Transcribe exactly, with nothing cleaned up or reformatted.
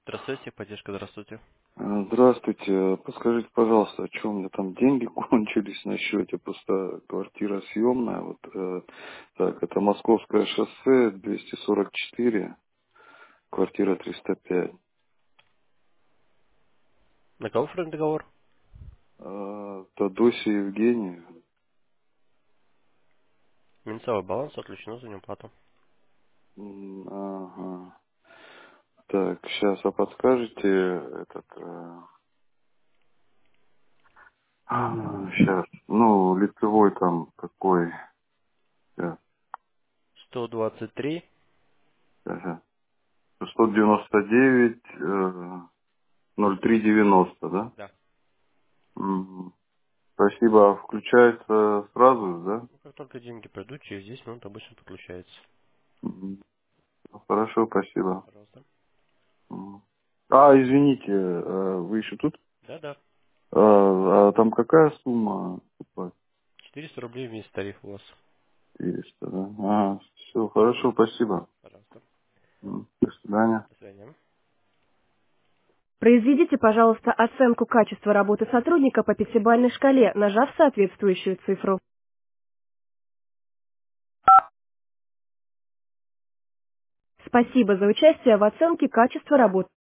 Здравствуйте, поддержка, здравствуйте. Э, Здравствуйте. Подскажите, пожалуйста, о чем у меня там деньги кончились на счете? Просто квартира съемная. Вот, э, так, это Московское шоссе, двести сорок четыре, квартира триста пять. На кого оформлен договор? Э, Тадоси Евгений. Минусовой баланс отключено за неуплату. М, Ага. Так, сейчас, а подскажете этот... сейчас, ну, лицевой там какой? Сейчас, сто двадцать три. ага. сто девяносто девять, э, ноль три девяносто, да? Да. Мгм. Спасибо. А включается сразу, да? Ну, как только деньги придут, через десять минут обычно подключается. Мгм. Хорошо, спасибо. Пожалуйста. Мгм. А, извините, э, вы еще тут? Да-да. А, а там какая сумма? четыреста рублей вместе тариф у вас. четыреста, да? Ага, все, хорошо, спасибо. Пожалуйста. Мгм. До свидания. До свидания. Произведите, пожалуйста, оценку качества работы сотрудника по пятибалльной шкале, нажав соответствующую цифру. Спасибо за участие в оценке качества работы.